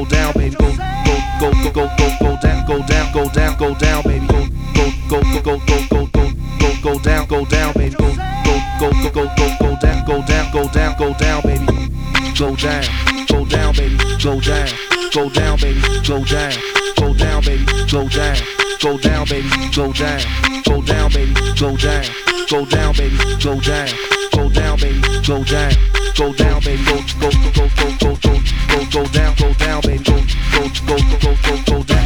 go down, baby. Go down, go down, go down, go down, baby. Go down, baby. Go down, go down, go down, go down, baby. Go down, baby. Go down, baby. Go down, baby. Go down, baby. Go down, baby. Go down, baby. Go down, baby. Go down, baby. Go down, baby. Go down,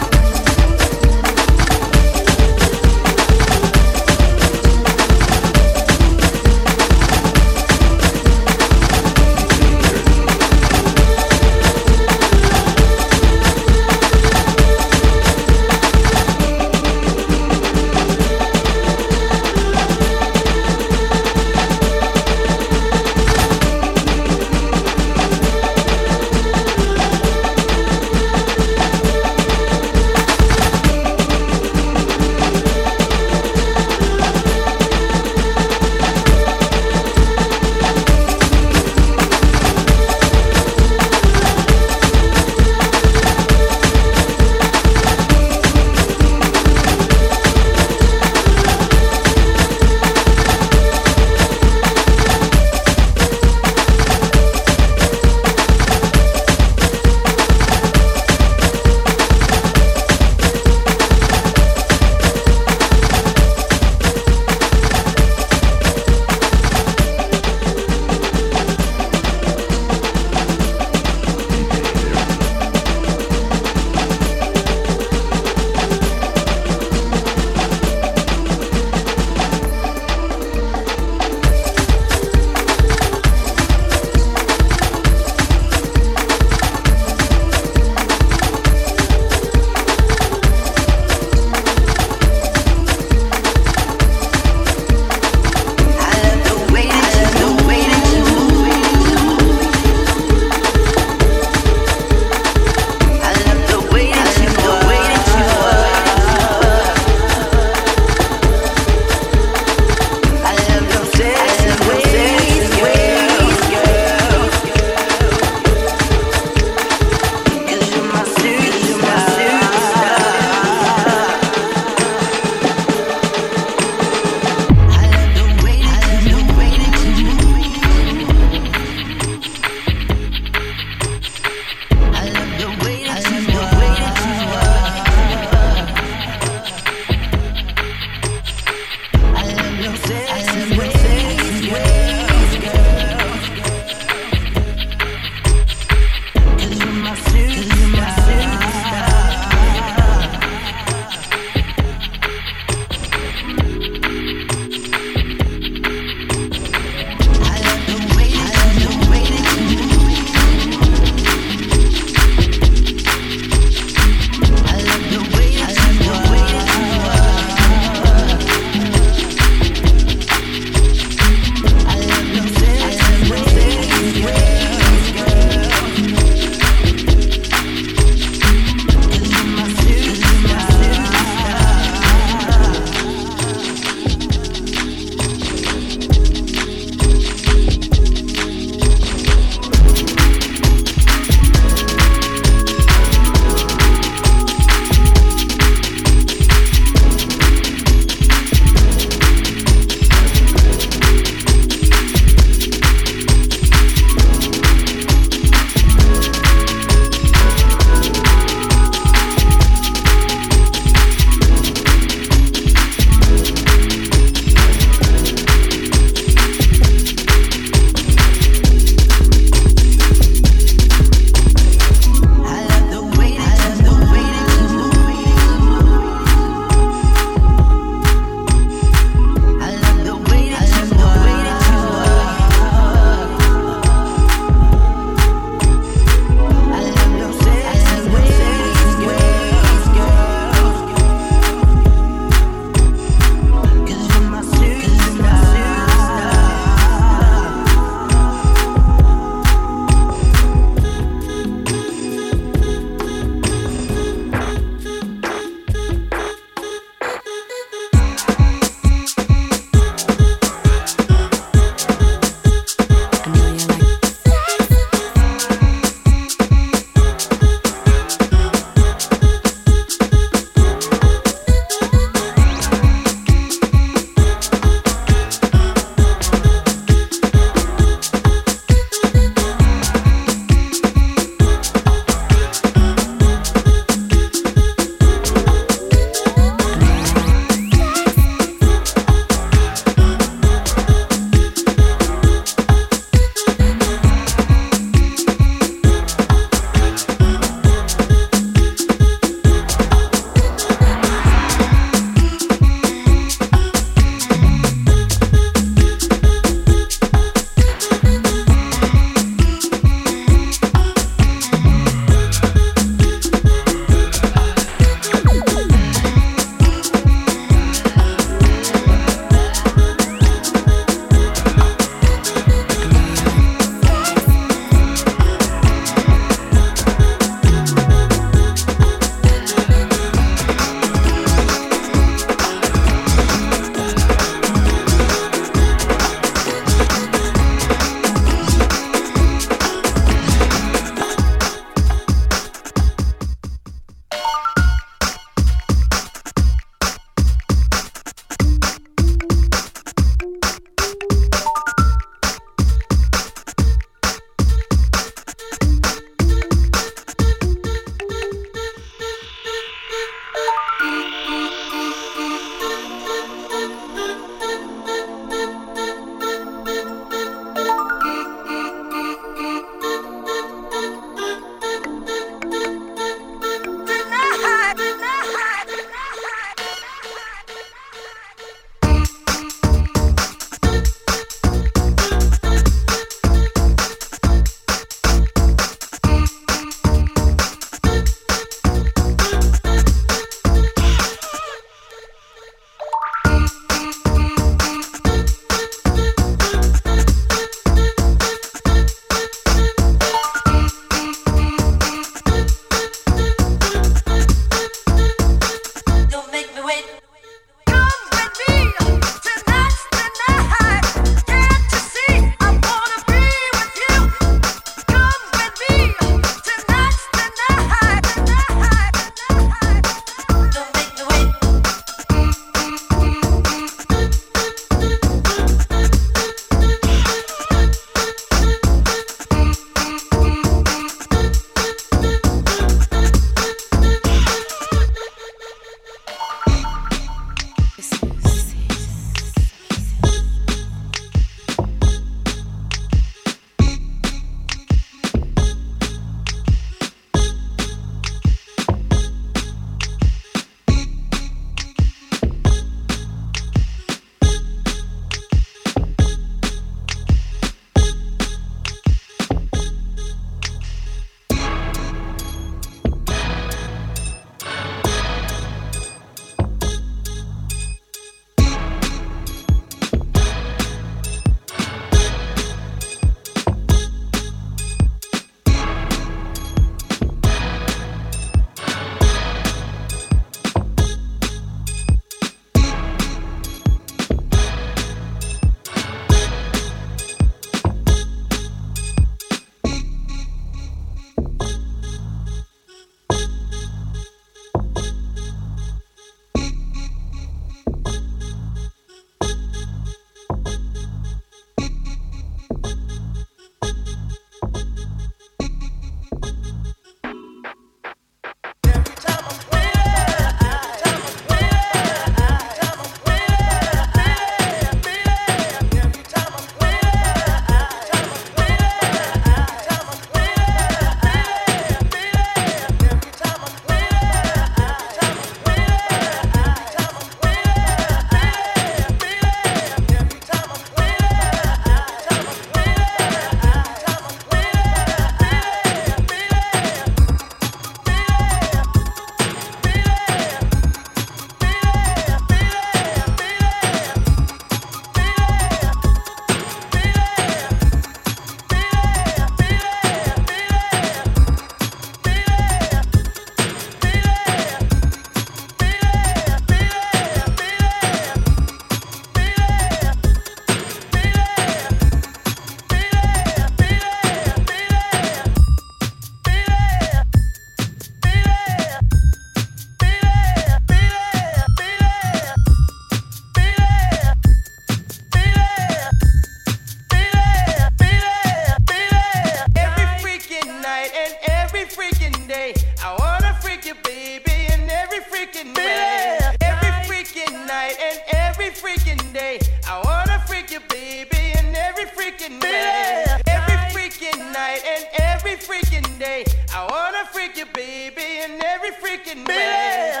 freaking day. I wanna freak you, baby, and every freaking way. Every freaking night and every freaking day. I wanna freak you, baby, in every freaking way.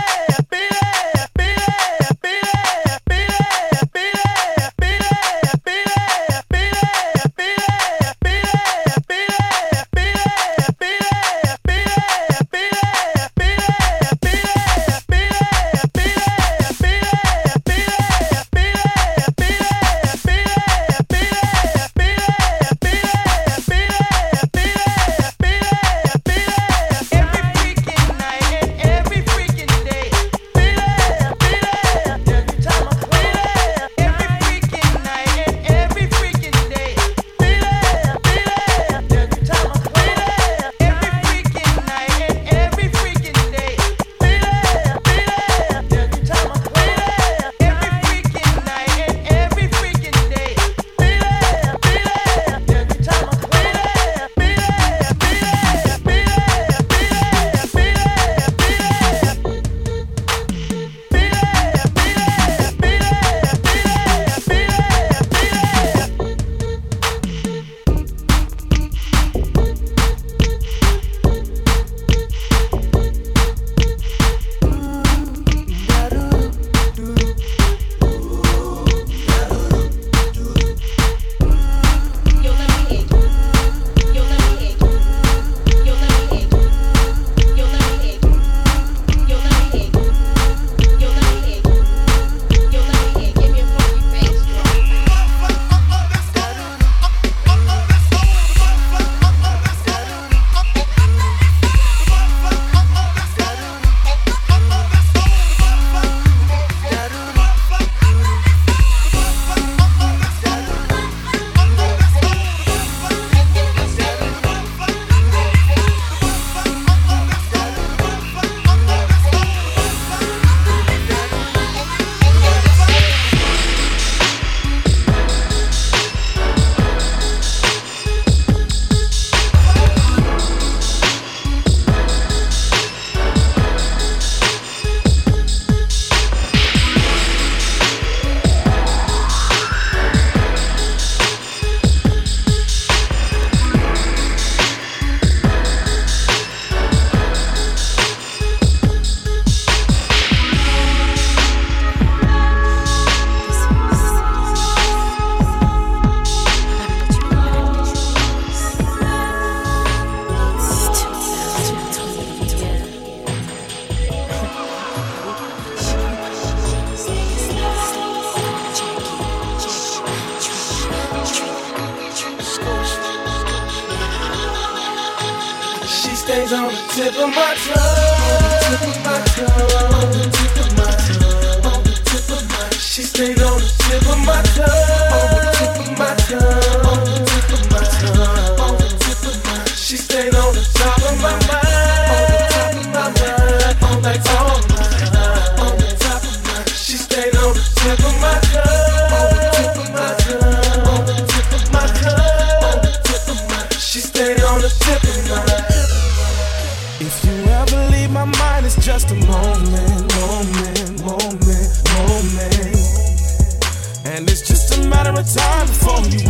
stays on the tip of my tongue. On the tip of my tongue. On the tip of my tongue. She stays on the tip of my tongue. On the tip of my tongue. On the tip of my tongue. On the tip of my tongue. She stays on the top of my mind. On the top of my mind. On the top of my mind. On the top of my mind. She stays on the tip of my tongue. On the tip of my tongue. On the tip of my tongue. On the tip of my tongue. She stays on the tip of my tongue. If you ever leave my mind, it's just a moment, moment, moment, moment. And it's just a matter of time before you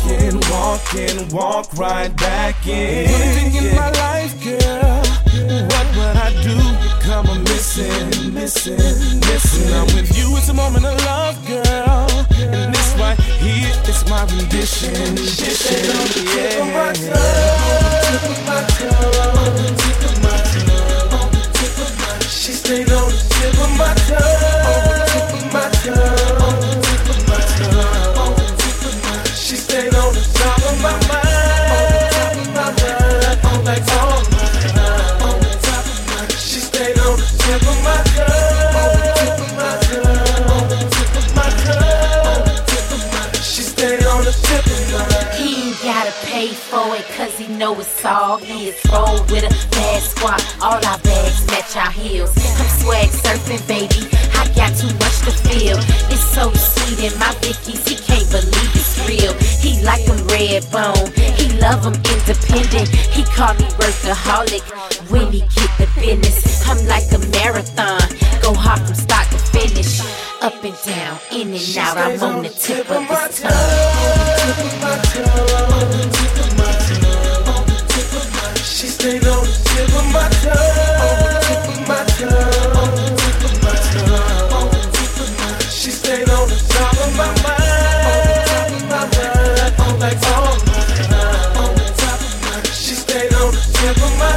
walk right back in. Living in my life, girl, what would I do? Become a missing. Now with you, it's a moment of love, girl. And this right here is my rendition. She stays on the tip of my tongue. On the tip of my tongue. On the tip of my tongue. On the tip of my tongue. She stays on the tip of my tongue. On the tip of my tongue. On the tip of my tongue. On the tip of my tongue. She stays on the top of my mind. On the top of my mind. On the top of my mind. On the top of my mind. She stays on the tip of my tongue. On the tip of my tongue. On the tip of my tongue. On the tip of my tongue. She stays on the tip of my tongue. He ain't gotta pay for it, cause he know it's all his. Roll with a bad squad, all our bags match our heels. I'm swag surfing, baby, I got too much to feel. It's so sweet in my Vickies, he can't believe it's real. He like them red bone, he love them independent. He call me workaholic when he get the business. I'm like a marathon, go hard from start to finish. Up and down, in and out, I'm on the tip of his tongue. She stayed on the tip of my tongue. She stayed on the top of my mind. Like all night. She stayed on the tip of my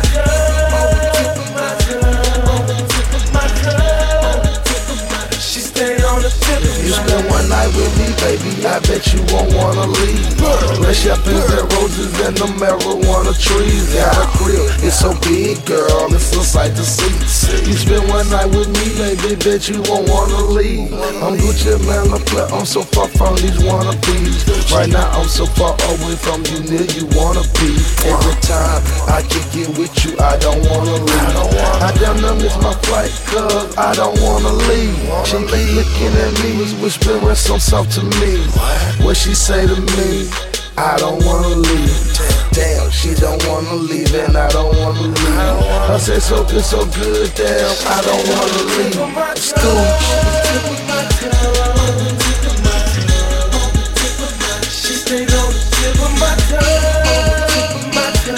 tongue. She stayed on the tip of my tongue. You spend one night with me, baby, I bet you won't wanna leave. Fresh up in the roses and the marijuana trees. Got a crib, it's so big, girl, it's a sight to see. You spend one night with me, baby, bet you won't wanna leave. I'm Gucci, man, I'm so far from these wannabes. Right now I'm so far away from you, near you wanna be. Every time I kick it with you, I don't wanna leave. I damn near miss my flight, cause I don't wanna leave. She keep looking at me, was whispering some stuff to me. What she say to me? I don't wanna leave. Damn, she don't wanna leave, and I don't wanna leave. I said so good, damn, I don't wanna leave. Stooge. She stayed on the tip of my tongue.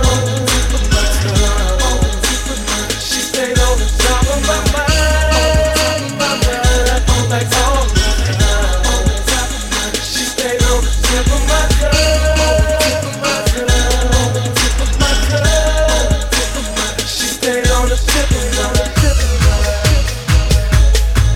She stayed on the top of my mind. Like all night. She stayed on the tip of my tongue. She stayed on the tip of my tongue.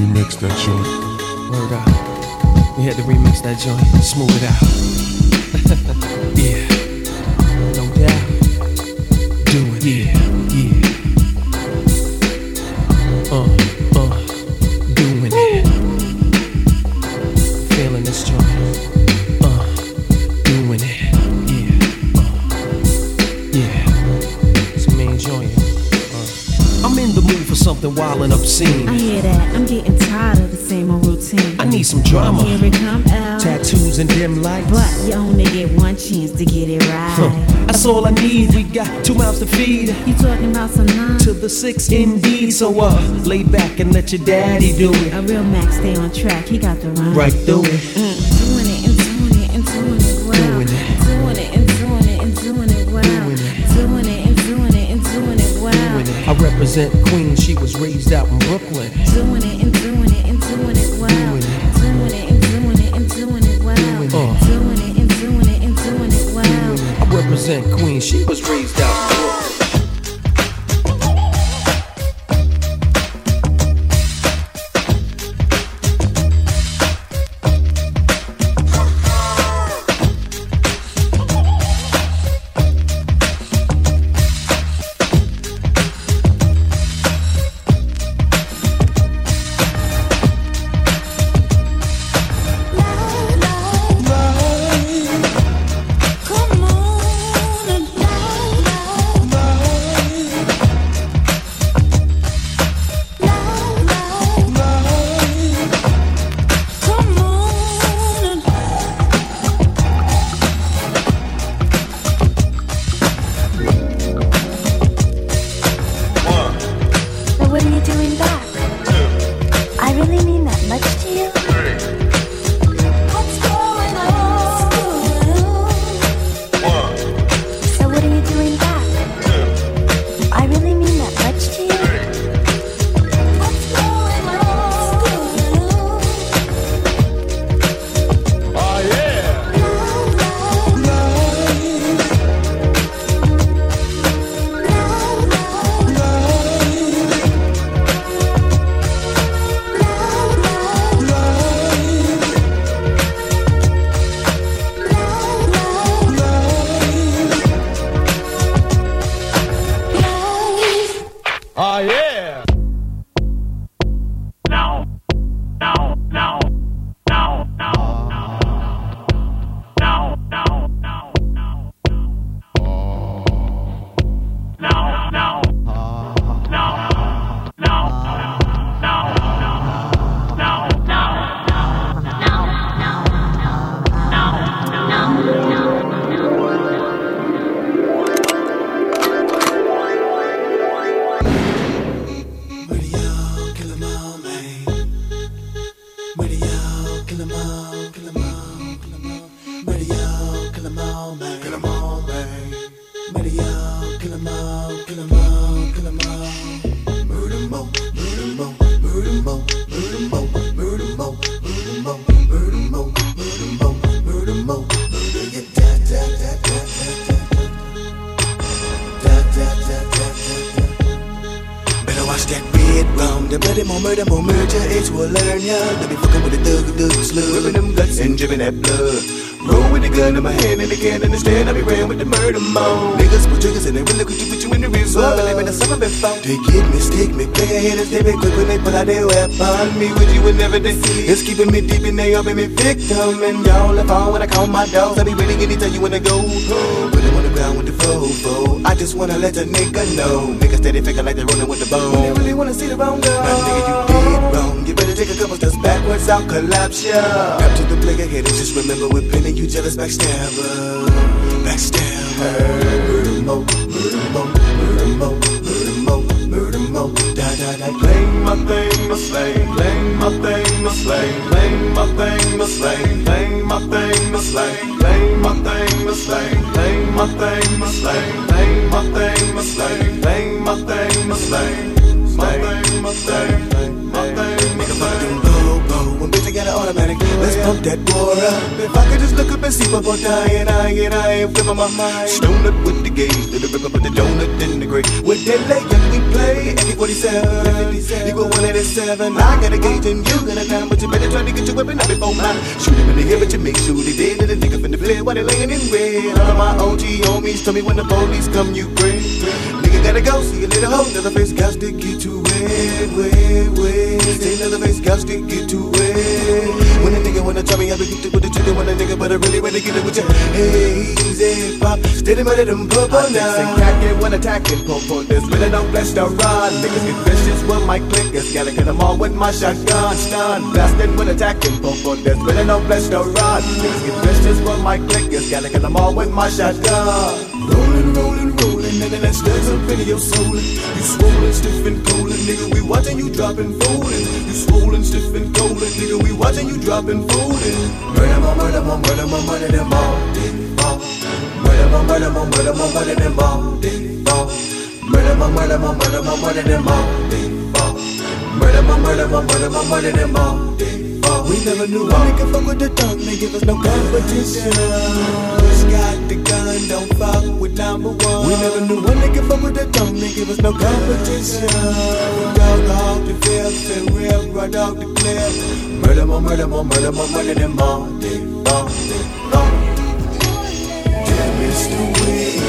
remix that joint. Word up. We had to remix that joint, smooth it out. Yeah, no doubt. Do it, yeah. Doing it. Feeling this joint. Doing it, yeah. So me enjoying it. I'm in the mood for something wild and obscene. I hear that. I'm getting tired of the same old routine. I need some drama. Here it come out. Tattoos and dim lights. But you only get one chance to get it right. That's all I need. We got 2 mouths to feed. You talking about some 9 to the 6 indeed. So lay back and let your daddy do it. A real Mac stay on track. He got the rhyme. Right through it. Doing it and doing it and doing it well. Doing it. Doing it and doing it and doing it well. Doing it. Doing it and doing it and doing it well. Doing it. I represent Queens. She was raised out in Brooklyn. Doing it and doing it and doing it well. Doing it. Doing it and doing it and doing it well. Doing it. Doing it and doing it and doing it well. I represent Queens. She was raised out in Brooklyn. They get me, stick me, player hitters, they be quick when they pull out their weapon. Me with you whenever they see it's keeping me deep and they up in me victim. And y'all, if I wanna call my dogs, I be ready to tell you when to go. Put them on the ground with the fofo. I just wanna let a nigga know. Niggas steady faking like they're rolling with the bone. They really wanna see the bone go. Now nigga, you did wrong. You better take a couple steps backwards, I'll collapse ya. Grab to the player hitters, just remember we're pinning you jealous backstabber. Backstabber. Murder mo, murder mo, murder mo, murder mo, murder mo. Da da da. Play my thing, my slay. Play my thing, my slay. Play my thing, my slay. Play my thing, my slay. Play my thing, my slay. Play my thing, my slay. Play my thing, my slay. Play my thing, my slay. My thing, my thing, my thing, my thing. When bitch I got an automatic, let's pump that war up. If I could just look up and see people dying, I ain't flipping my mind. Stone up with the gauge, to the rip up with the donut in the grave. With that late, young we play, AK-47. You go 187. I got a gauge and you got a time, but you better try to get your weapon up before mine. Shoot him in the head, but you make sure they dead. And the nigga finna play while they laying in red. All of my OG homies tell me when the police come, you great. Nigga gotta go, see a little hoe. Another face got to get too wet, wet, wet. Say another face got to get too wet. When a nigga wanna tell me I be get with the trigger when a nigga, but I really wanna get it with you. Hey, easy pop, steady money them purple now. I khaki when attacking, purple. This really don't bless the run. Niggas get vicious with my clickers, gotta get them all with my shotgun. Stun, blasting when attacking, purple. This really don't bless the run. Niggas get vicious with my clickers, gotta get them all with my shotgun. Rolling, rolling, rolling, and then that stirs up into your soul. You swollen, stiff and cold, nigga. We watching you dropping, folding. You swollen, stiff and cold, nigga. We watching you dropping, folding. Murder, more, murder, more, murder, more, murder than all. Murder, more, murder, more, murder, more, murder than all. Murder, more, murder, more, murder, more, murder than all. Murder, more, murder, more, murder, more, murder than all. We never knew one nigga fuck with the tongue, they give us no competition. Who's got the gun, don't fuck with number one. We never knew one nigga fuck with the tongue, they give us no competition. Dog off the fifth and rip right off the cliff. Murder, more, murder, more, murder, more, murder than all. Damn, it's the way you